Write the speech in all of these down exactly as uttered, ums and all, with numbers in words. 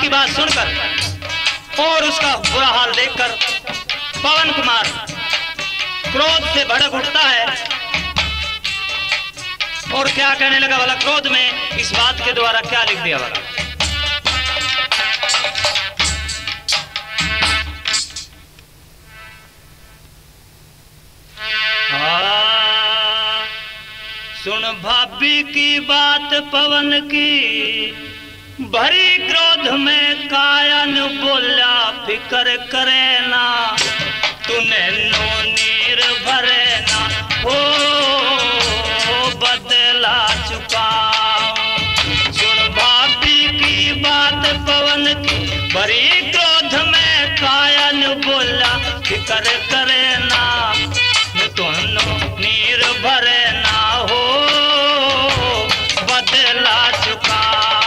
की बात सुनकर और उसका बुरा हाल देखकर पवन कुमार क्रोध से भड़क उठता है और क्या कहने लगा वाला, क्रोध में इस बात के द्वारा क्या लिख दिया वाला। सुन भाभी की बात पवन की, भरी क्रोध में कायन बोला, फिकर करे ना तूने नो नीर भरे ना, हो बदला चुका। सुन भाभी की बात पवन की, भरी क्रोध में कायन बोला, फिकर करे ना दोनों नीर भरे ना, हो बदला चुका।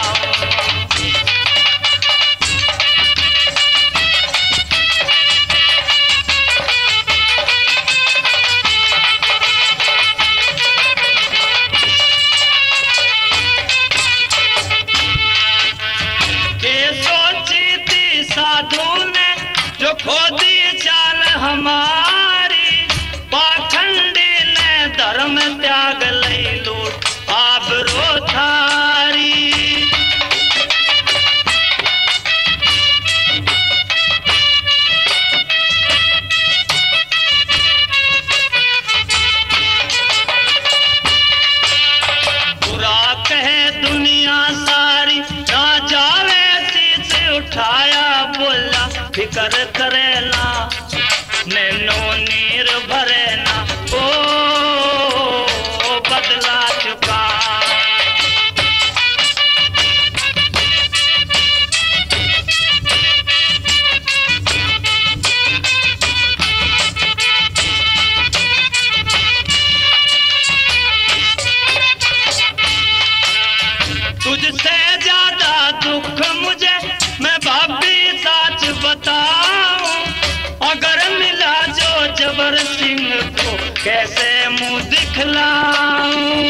के सोची थी साधु ने जो खोदी चाल हमारी, पाखंडी ने धर्म त्याग लई लूट आबरो थारी। बुरा कहे दुनिया सारी, ना जावे शीश उठाया बोला, फिकर करे ना नैनो नीर भरे ना, ओ बदला चुका। तुझसे ज्यादा दुख मुझे, मैं भाभी सच बताऊं, अगर मिला जो जबर सिंह को कैसे मुंह दिखलाऊं।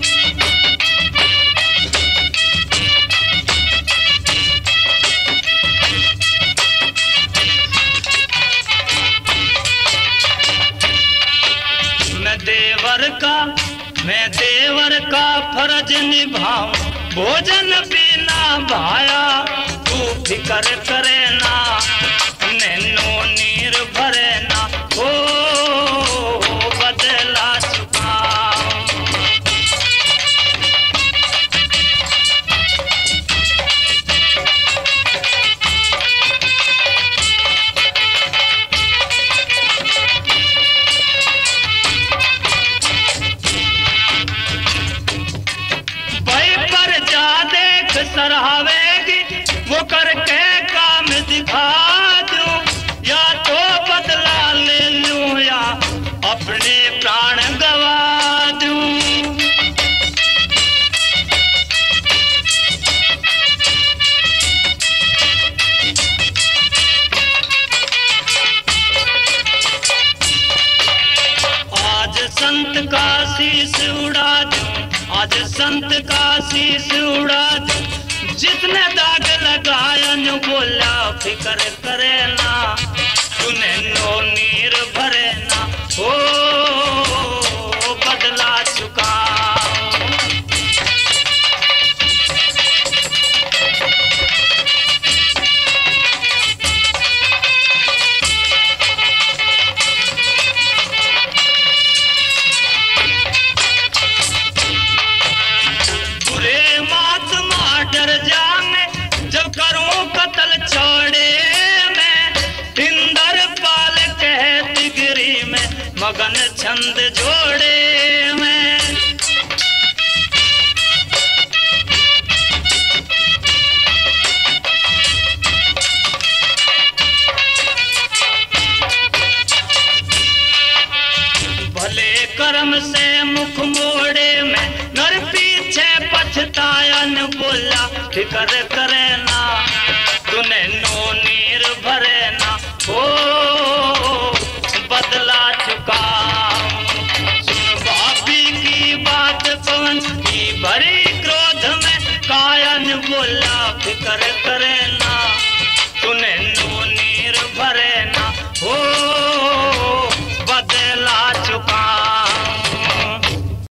मैं देवर का मैं देवर का फर्ज निभाऊं, भोजन पीना भाया तू फिकर करे ना, नैनो नीर भरे ना, हो बदला चुका। भाई पर जा देख सराहेगी, वो करके काम दिखा दूं, या तो बदला ले लूं या अपने प्राण गवा दूं। आज संत का शीश उड़ा दूं, आज संत का शीश उड़ा दूं, जितने दाग लगायन बोला, फिकर करे ना तूने नो नीर भरे ना, हो बदला चुका। बुरे महात्मा डर जाने जब करूं कत्ल छोड़े में, इंदर पाल कहे तिगरी में, मगन छंद जोड़े में। भले कर्म से मुख मोड़े में, नर पीछे पछतायन बोला, फिकर करे ना तूने